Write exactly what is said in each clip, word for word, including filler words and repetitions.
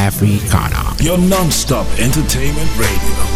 Africana. Your non-stop entertainment radio.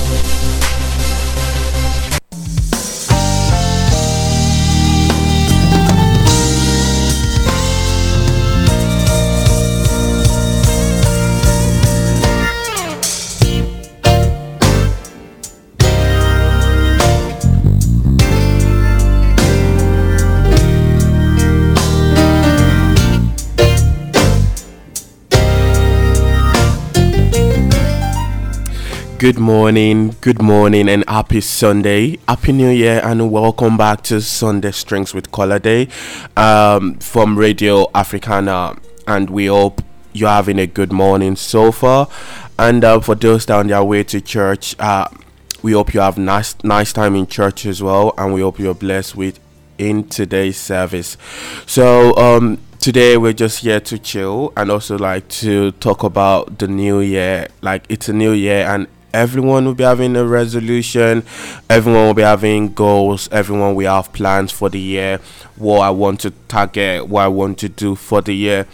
Good morning, good morning, and happy Sunday, happy New Year, and welcome back to Sunday Strings with Color Day um, from Radio Africana. And we hope you're having a good morning so far. And uh, for those down their way to church, uh, we hope you have nice, nice time in church as well, and we hope you're blessed with in today's service. So um, today we're just here to chill and also like to talk about the new year. Like it's a new year, and everyone will be having a resolution, everyone will be having goals, everyone will have plans for the year, what I want to target, what I want to do for the year.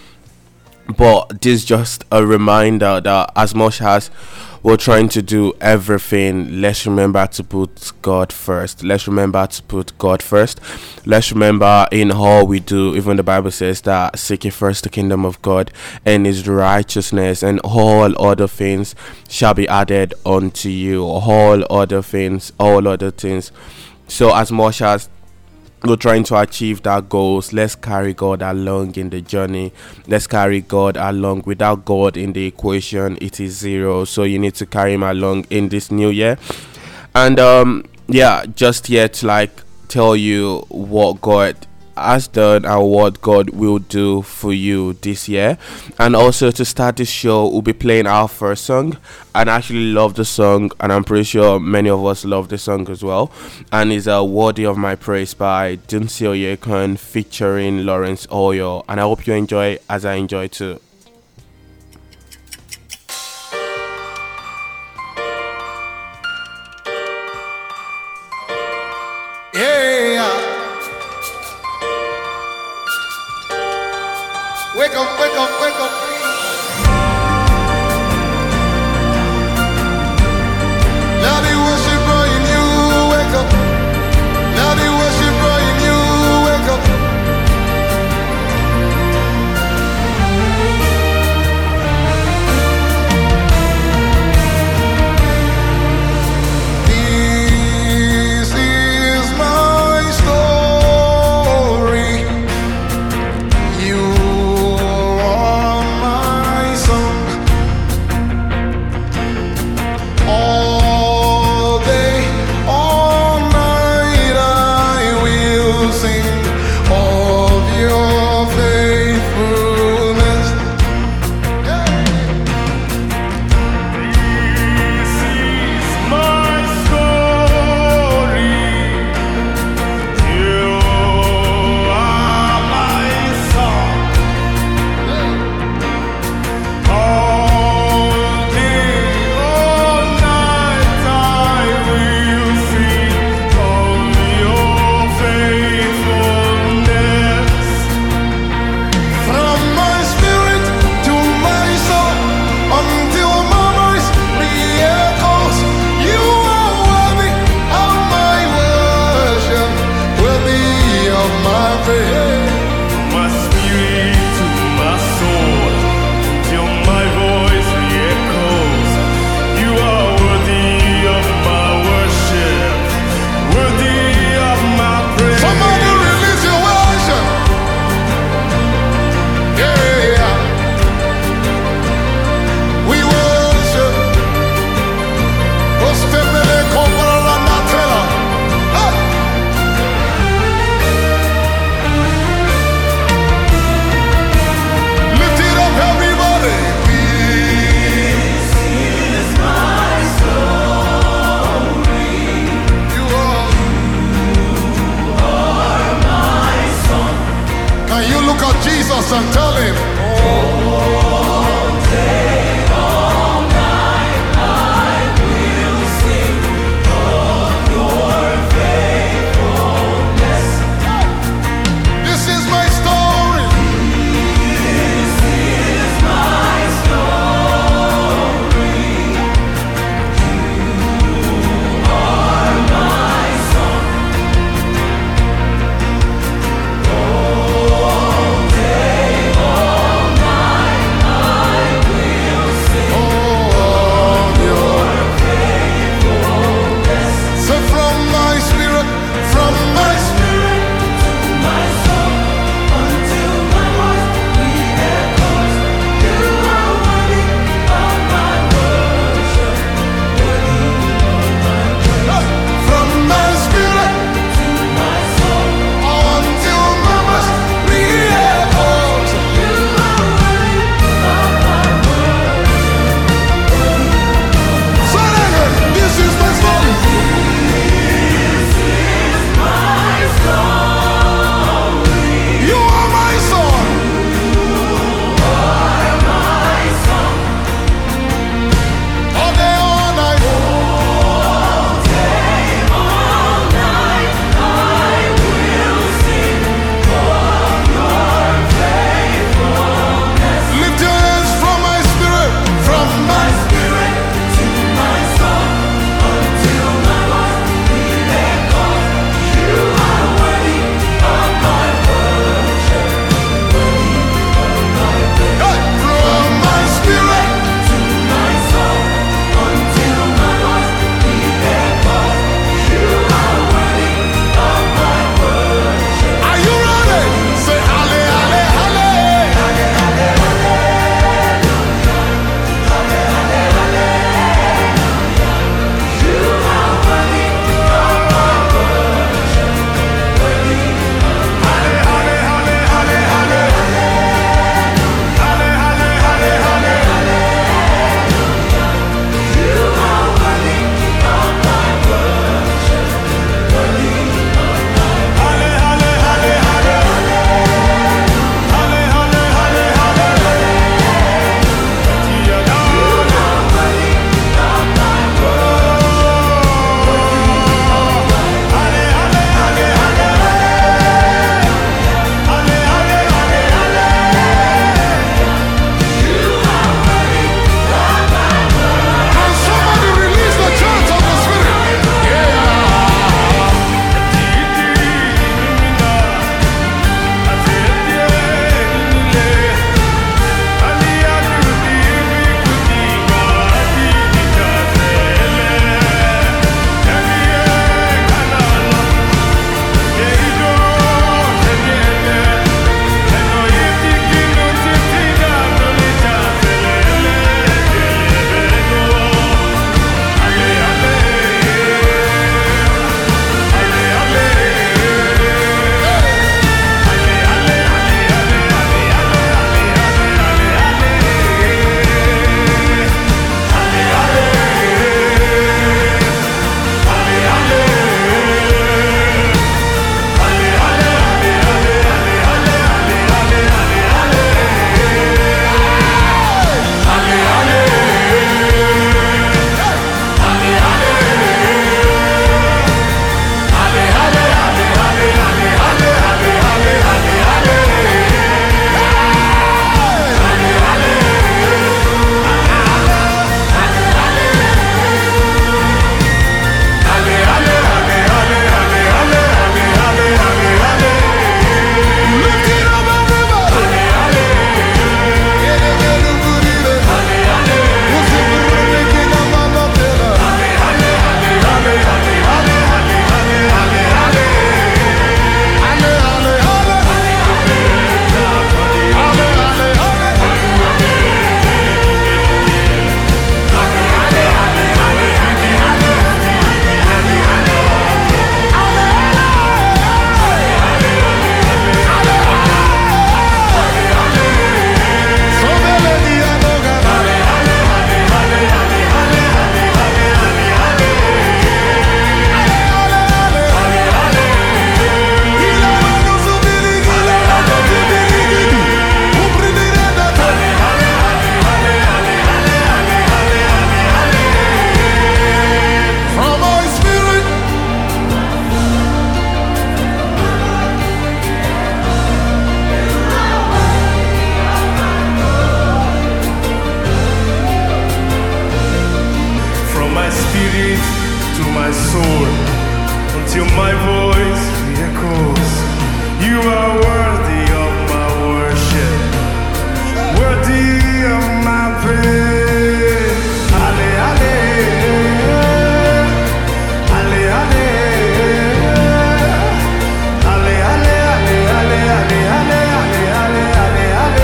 But this is just a reminder that as much as we're trying to do everything, let's remember to put God first. Let's remember to put God first. Let's remember in all we do, even the Bible says that seek ye first the kingdom of God and his righteousness, and all other things shall be added unto you. All other things, all other things. So as much as we're trying to achieve that goals, let's carry God along in the journey. Let's carry God along. Without God in the equation, it is zero. So you need to carry him along in this new year. And um yeah, just yet like tell you what God has done and what God will do for you this year. And also to start this show, we'll be playing our first song. And I actually love the song, and I'm pretty sure many of us love the song as well. And it's uh, Worthy of My Praise by Dunsi Oyekon featuring Lawrence Oyo. And I hope you enjoy as I enjoy too. Wake up, wake up, wake up. Now be worship, bro, in you, wake up. Now be worship, bro, in you, wake up. to my soul until my voice re-echoes. You are worthy of my worship, worthy of my praise. Ale, ale, ale, ale, ale, ale, ale, ale, ale, ale, ale, ale, ale.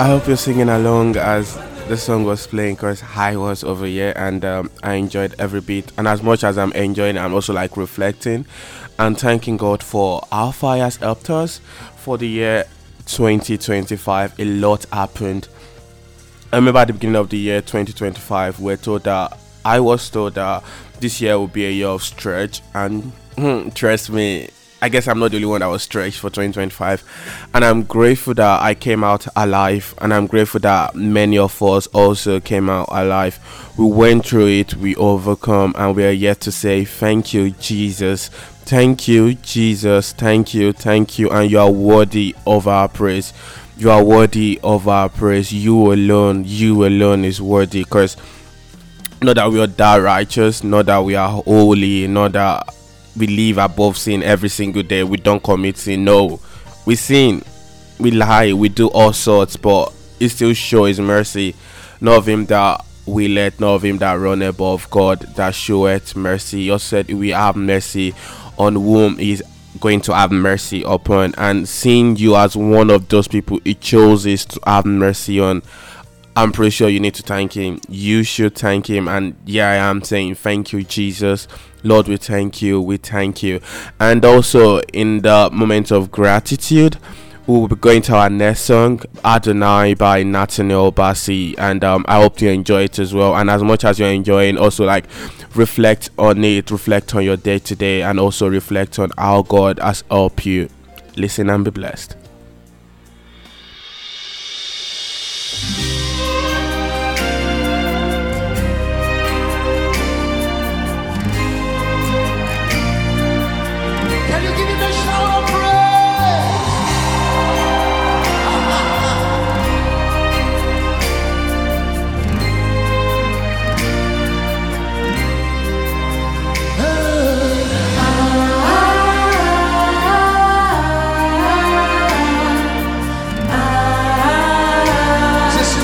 hope you're singing along as the song was playing, because I was over here and um, I enjoyed every bit. And as much as I'm enjoying, I'm also like reflecting and thanking God for how far He has helped us for the year twenty twenty-five. A lot happened. I remember at the beginning of the year twenty twenty-five, we're told that I was told that this year will be a year of stretch, and trust me, I guess I'm not the only one that was stretched for twenty twenty-five, and I'm grateful that I came out alive, and I'm grateful that many of us also came out alive. We went through it, we overcome, and we are yet to say thank you, Jesus. Thank you, Jesus. Thank you, thank you, and you are worthy of our praise. You are worthy of our praise. You alone, you alone is worthy, because not that we are that righteous, not that we are holy, not that we live above sin every single day. We don't commit sin. No, we sin, we lie, we do all sorts, but He still shows His mercy. None of Him that we let, none of Him that run above God that showeth mercy. He also said we have mercy on whom He's going to have mercy upon, and seeing you as one of those people He chooses to have mercy on, I'm pretty sure you need to thank Him. You should thank Him. And yeah, I am saying thank you, Jesus. Lord, we thank you, we thank you. And also in the moment of gratitude, we will be going to our next song, Adonai by Nathaniel Bassey, and um, I hope you enjoy it as well. And as much as you're enjoying, also like reflect on it, reflect on your day today, and also reflect on how God has helped you. Listen and be blessed. Can you give Him a shout of praise? Say,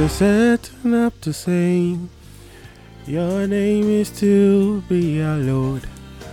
the setting up the same. Your name is to be hallowed,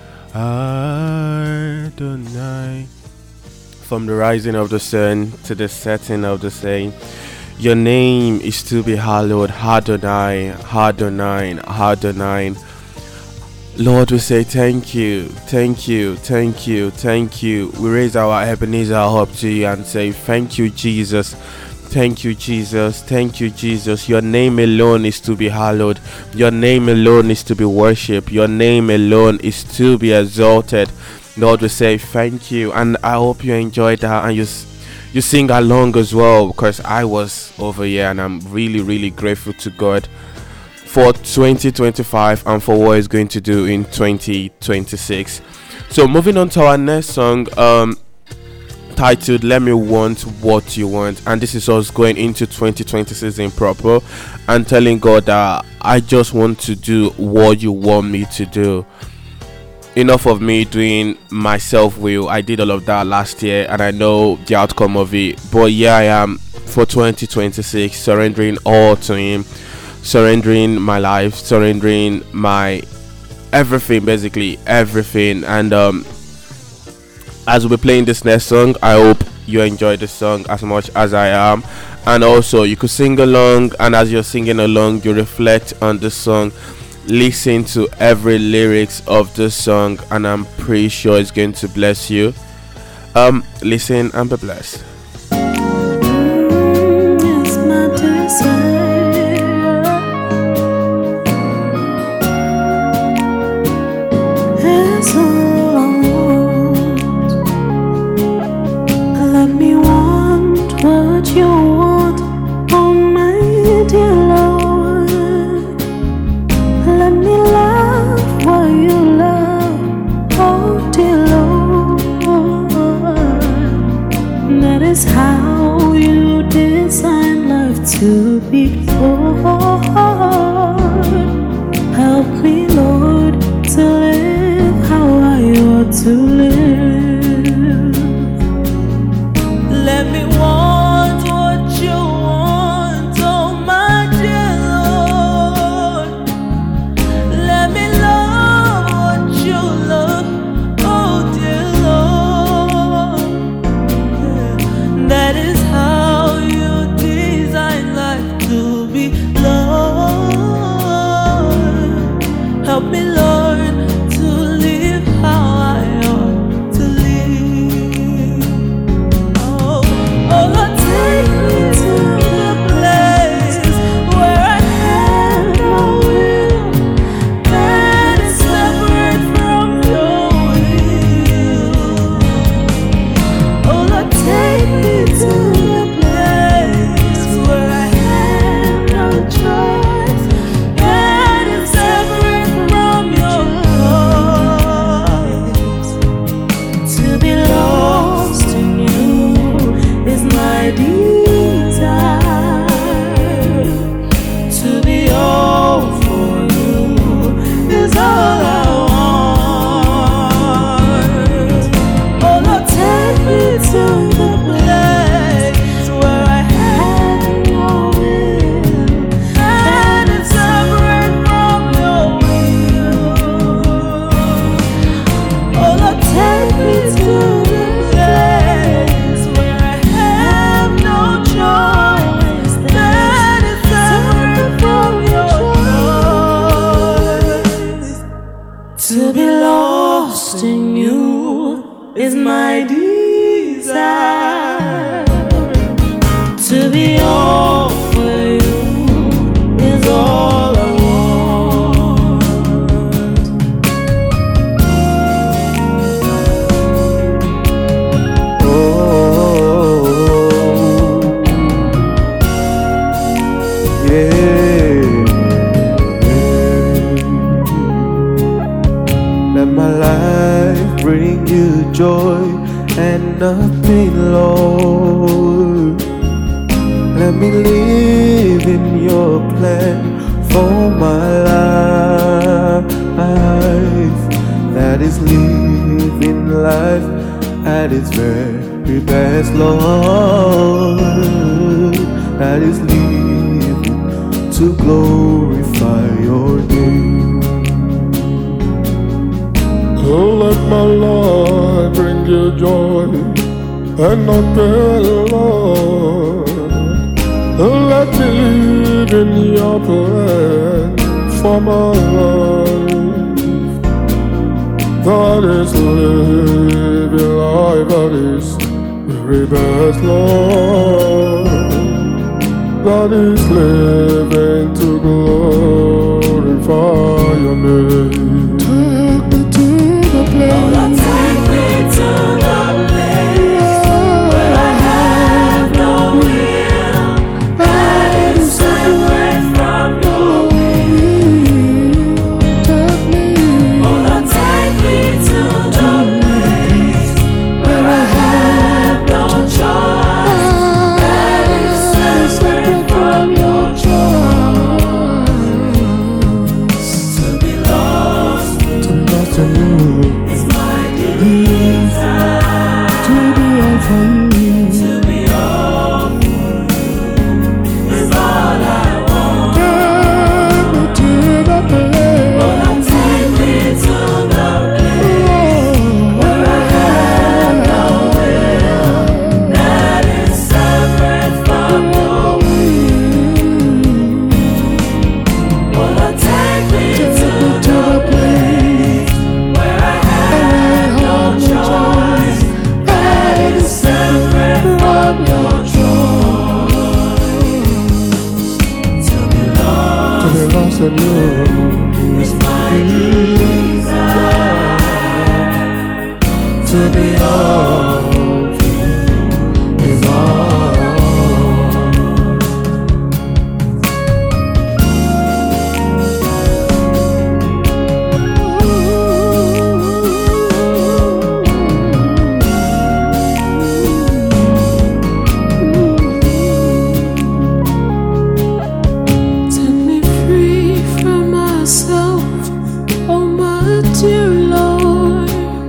Adonai. From the rising of the sun to the setting of the same, your name is to be hallowed, Adonai, Adonai, Adonai. Lord, we say thank you, thank you, thank you, thank you. We raise our Ebenezer up to you and say thank you, Jesus. Thank you, Jesus. Thank you, Jesus. Your name alone is to be hallowed. Your name alone is to be worshipped. Your name alone is to be exalted. Lord, we say thank you. And I hope you enjoyed that and you you sing along as well, because I was over here and I'm really, really grateful to God for twenty twenty-five and for what He's going to do in twenty twenty-six. So moving on to our next song, um, titled Let Me Want What You Want, and this is us going into twenty twenty-six in proper and telling God that I just want to do what you want me to do. Enough of me doing my self-will. I did all of that last year and I know the outcome of it, but yeah, I am for twenty twenty-six surrendering all to Him, surrendering my life, surrendering my everything, basically everything. And um as we'll be playing this next song, I hope you enjoy the song as much as I am, and also you could sing along, and as you're singing along you reflect on the song, listen to every lyrics of the song, and I'm pretty sure it's going to bless you. Um listen and be blessed. It's my desire. It's all I want. Let me want what you want, oh my dear Lord. Let me love what you love, oh dear Lord. That is how you design life to be. Lord, help me, Lord, to live how I ought to live. Let me want what you want, oh my dear Lord. Let me love what you love, oh dear Lord. That is how you design life to be. Lord, help me, Lord, to live how I ought to live. Oh, oh Lord, take me to the place where I have no will, that is separate from your will. Oh Lord, take me to the place where I have no choice, that is separate from your voice. To be lost in you is my desire. To be all for you is all I want. Oh Lord, take me to the place where I have no will, that is separate from your will. Oh Lord, take me to the place where I have no choice, that is separate from your choice. To be lost in you is my desire. To be all for you is all I want. Oh, yeah. Let my life bring you joy and nothing, Lord. Let me live in your plan for my life. That is living life at its very best, Lord. That is living to glorify your name. Let my life bring you joy and not pain, Lord. Let me live in your plan for my life. That is living life, that is very best, Lord. That is living to glorify your name. Take me to the place. Oh, Lord, take me to the place where I have no will, that is separate from your will. Take me. Oh, Lord, take me to the place where I have no choice, that is separate from your choice. To be lost To lost in you. is my desire. To be all for you. To be all for you is all I want. Take me to the place. Oh, Lord, take me to the place where I have no will, that is separate from your will. Oh, Lord, take me to the place where I have no choice, that is separate from your choice. To be To lost be lost in you. is my desire. To be all Is all. set me free from myself, oh my dear Lord,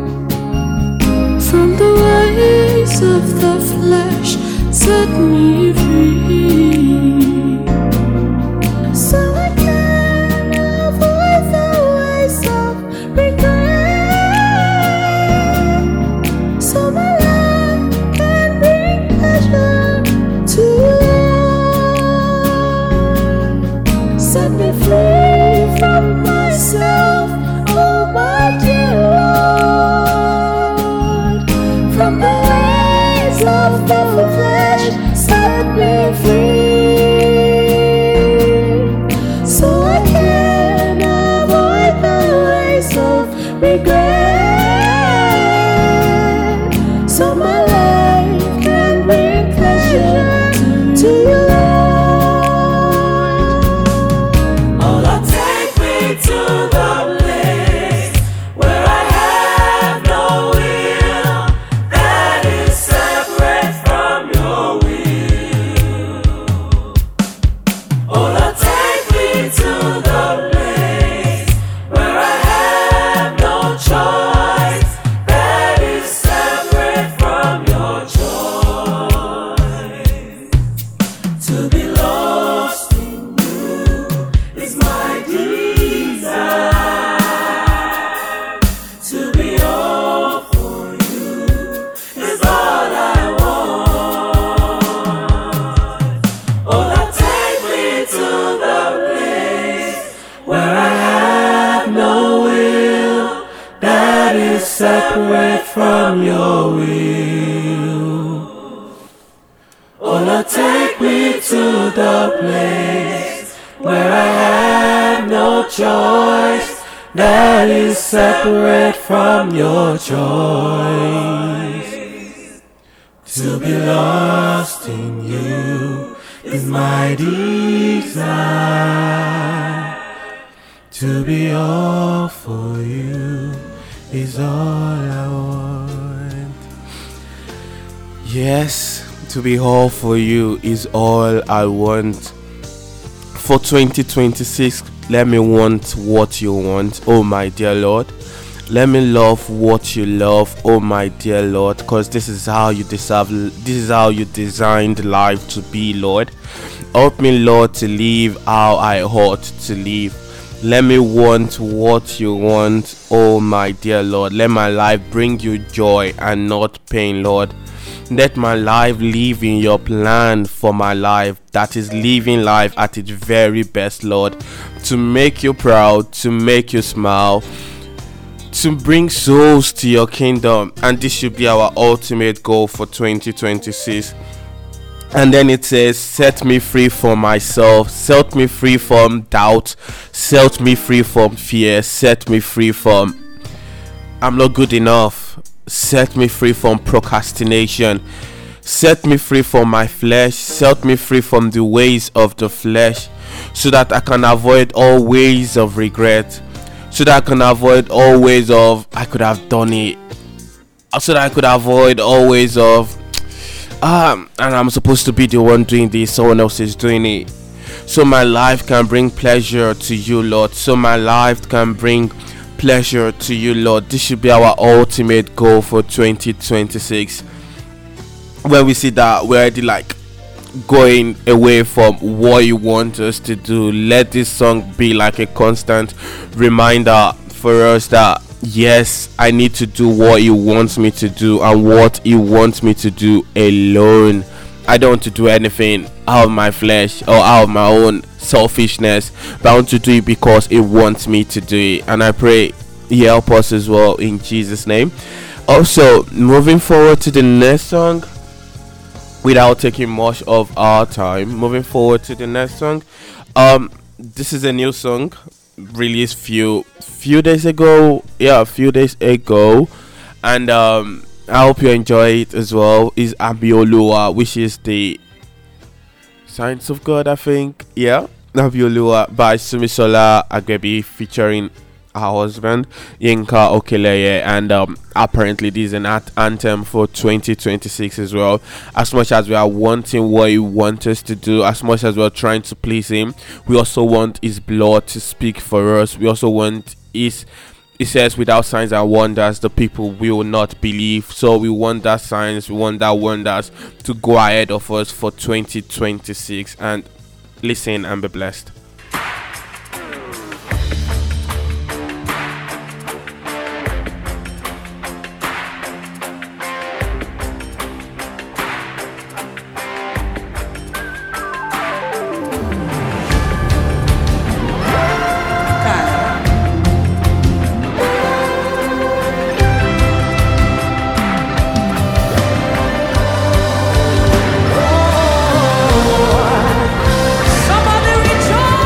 from the ways of the flesh, set me free, so I can avoid the ways of regret, so my life can bring pleasure to you. Set me free from myself, oh my dear Lord, from the ways of the flesh, set me free, so I can avoid the ways of regret, so my life can bring pleasure to you. Oh, Lord, take me to the place where I have no will, that is separate from your will. Oh, Lord, take me to the place where I have no choice, that is separate from your choice. To be lost in you is my desire. To be all for you is all I want. Oh, Lord, take me to the place where I have no will, that is separate from your will. Oh, Lord, take me to the place where I have no choice, that is separate from your choice. To be lost in you is my desire. To be all for you is all I want. Yes, to be all for you is all I want. For twenty twenty-six, let me want what you want, oh my dear Lord. Let me love what you love, oh my dear Lord, because this is how you deserve, this is how you designed life to be, Lord. Help me, Lord, to live how I ought to live. Let me want what you want, oh my dear Lord. Let my life bring you joy and not pain, Lord. Let my life live in your plan for my life, that is living life at its very best, Lord, to make you proud, to make you smile, to bring souls to your kingdom. And this should be our ultimate goal for twenty twenty-six. And then it says, set me free from myself, set me free from doubt, set me free from fear, set me free from I'm not good enough, set me free from procrastination, set me free from my flesh, set me free from the ways of the flesh, so that I can avoid all ways of regret, so that I can avoid all ways of I could have done it, so that I could avoid all ways of um and I'm supposed to be the one doing this, someone else is doing it. So my life can bring pleasure to you, Lord. So my life can bring pleasure to you, Lord. This should be our ultimate goal for twenty twenty-six. When we see that we're already like going away from what you want us to do, let this song be like a constant reminder for us that yes, I need to do what he wants me to do, and what he wants me to do alone. I don't want to do anything out of my flesh or out of my own selfishness, but I want to do it because he wants me to do it. And I pray he help us as well in Jesus' name. Also, moving forward to the next song, without taking much of our time, moving forward to the next song, um this is a new song released few few days ago yeah a few days ago and um I hope you enjoy it as well. Is Abiolua, which is the Signs of God, I think. Yeah, Abiolua by Sumisola Agbebi featuring her husband Yinka Okeleye, and um apparently this is an at- anthem for twenty twenty-six as well. As much as we are wanting what he wants us to do, as much as we are trying to please him, we also want his blood to speak for us. We also want his, he says, without signs and wonders the people will not believe. So we want that signs, we want that wonders to go ahead of us for twenty twenty-six. And listen and be blessed. Somebody rejoice!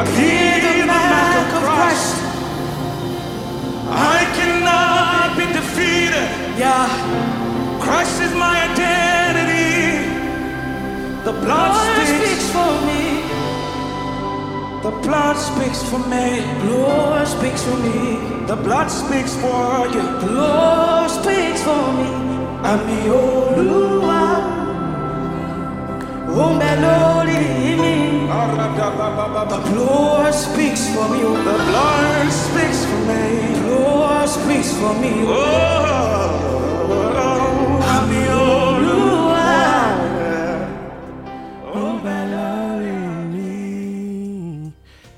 I be the mark of Christ. I cannot be defeated. Yeah. Christ is my identity. The blood speaks, speaks for me. The blood speaks for me. Lord speaks for me. The blood speaks for you. The Lord speaks for me. Ami Olúwa, O melody me. The Lord speaks for me. The blood speaks for me. The Lord speaks for me. Oh, Ami Olúwa, O melody me.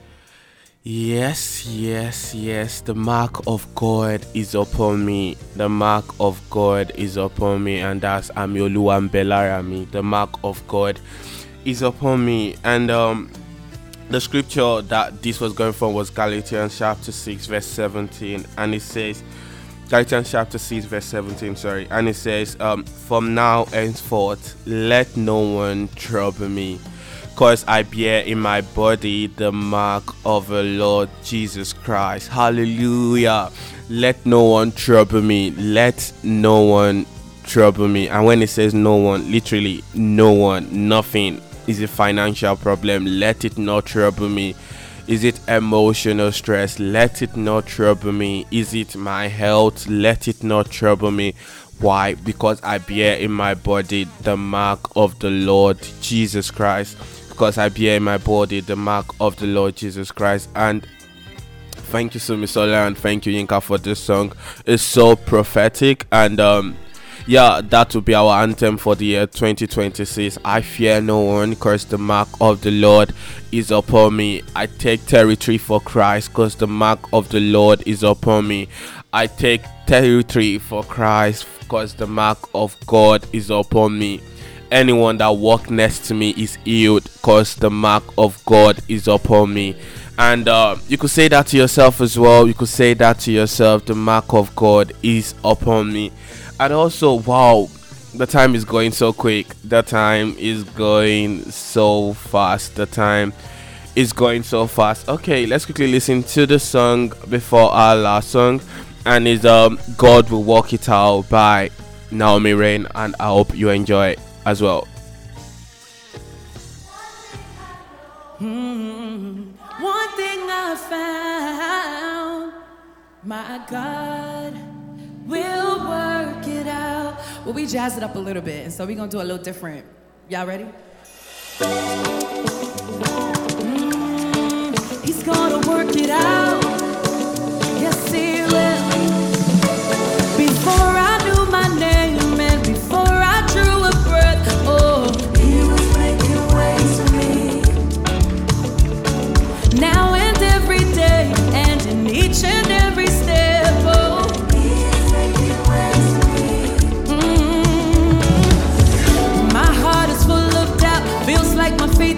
Yes, yes, yes. The mark of God is upon me. The mark of God is upon me, and that's Amioluwa Belarami. The mark of God is upon me, and um, the scripture that this was going from was Galatians chapter six, verse seventeen, and it says, Galatians chapter six, verse seventeen. Sorry, and it says, um, "From now henceforth, let no one trouble me. Because I bear in my body the mark of the Lord Jesus Christ." Hallelujah. Let no one trouble me. Let no one trouble me. And when it says no one, literally no one, nothing. Is it financial problem? Let it not trouble me. Is it emotional stress? Let it not trouble me. Is it my health? Let it not trouble me. Why? Because I bear in my body the mark of the Lord Jesus Christ. Because I bear in my body the mark of the Lord Jesus Christ. And thank you, Sumisola, and thank you, Yinka, for this song. It's so prophetic, and um yeah, that will be our anthem for the year twenty twenty-six. I fear no one, because the mark of the Lord is upon me. I take territory for Christ, because the mark of the Lord is upon me. I take territory for Christ, because the mark of God is upon me. Anyone that walks next to me is healed, because the mark of God is upon me. And uh, you could say that to yourself as well. You could say that to yourself. The mark of God is upon me. And also, wow, the time is going so quick. The time is going so fast. The time is going so fast. Okay, let's quickly listen to the song before our last song. And it's um, God Will Work It Out by Naomi Rain. And I hope you enjoy it as well. Mm-hmm. One thing I found, my God will work it out. Well, we jazz it up a little bit, and so we're gonna do a little different. Y'all ready? Mm, he's gonna work it out. Yes, he will. Before I knew my name and before I drew a breath, oh, he was making ways for me. Now and every day, and in each and every step, oh, he is making ways for me. Mm-hmm. My heart is full of doubt, feels like my feet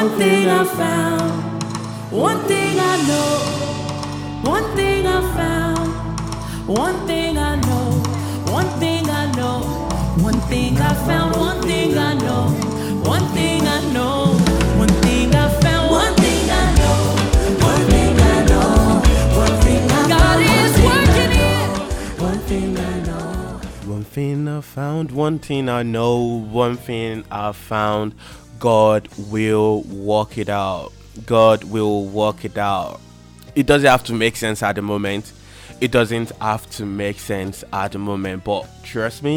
One thing I found, one thing I know, one thing I found, one thing I know, one thing I know, one thing I found, one thing I know, one thing I know, one thing I found, one thing I know, one thing I know, one thing I found. God is working it. One thing I know. One thing I found, one thing I know, one thing I found. God will work it out. God will work it out. It doesn't have to make sense at the moment. It doesn't have to make sense at the moment. But trust me,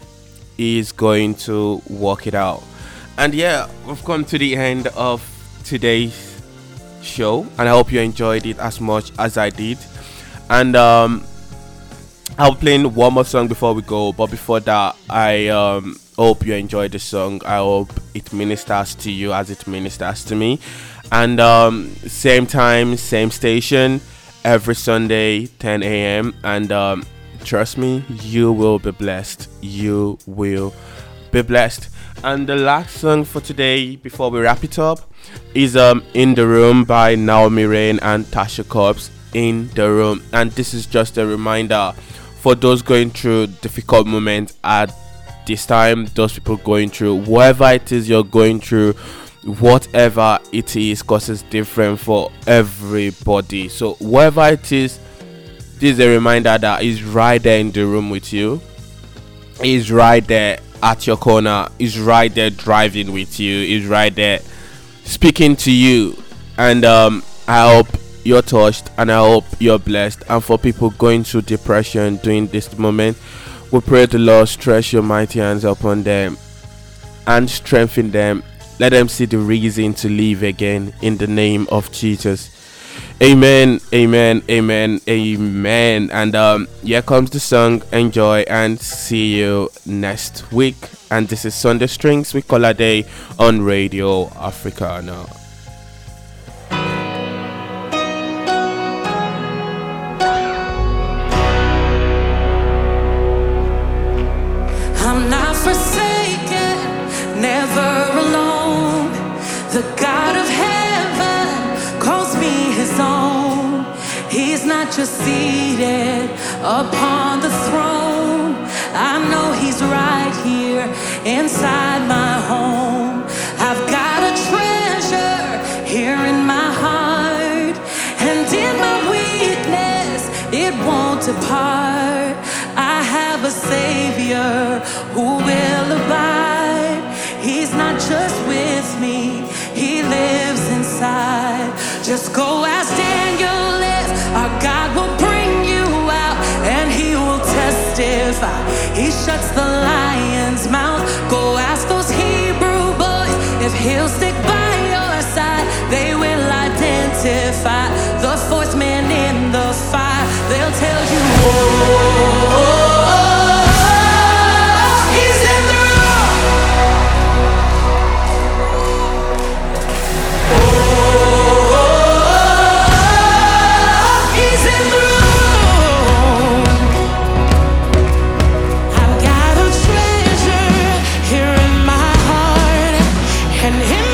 He's going to work it out. And yeah, we've come to the end of today's show. And I hope you enjoyed it as much as I did. And um, I'll play one more song before we go. But before that, I um, hope you enjoyed the song. I hope it ministers to you as it ministers to me. And um, same time, same station, every Sunday, ten a.m. And um, trust me, you will be blessed. You will be blessed. And the last song for today, before we wrap it up, is um, In the Room by Naomi Rain and Tasha Cobbs. In the Room. And this is just a reminder for those going through difficult moments at this time, those people going through whatever it is you're going through, whatever it is, because it's different for everybody. So whatever it is, this is a reminder that He's right there in the room with you. He's right there at your corner. He's right there driving with you. He's right there speaking to you. And um, I hope you're touched, and I hope you're blessed. And for people going through depression during this moment, we pray the Lord stretch your mighty hands upon them and strengthen them. Let them see the reason to live again in the name of Jesus. Amen, amen, amen, amen. And um, here comes the song. Enjoy and see you next week. And this is Sunday Strings with Colade on Radio Africana. I'm not forsaken, never alone. The God of heaven calls me His own. He's not just seated upon the throne. I know He's right here inside my home. I've got a treasure here in my heart, and in my weakness it won't depart. I have a Savior who will abide. He's not just with me, He lives inside. Just go as Daniel lives. Our God will bring you out, and He will testify. He shuts the lion's mouth. Go ask those Hebrew boys if He'll stick by your side. They will identify the fourth man in the fire. They'll tell you, oh, oh, oh, oh, He's in the room. Oh, oh, oh, He's in the room. I've got a treasure here in my heart, and in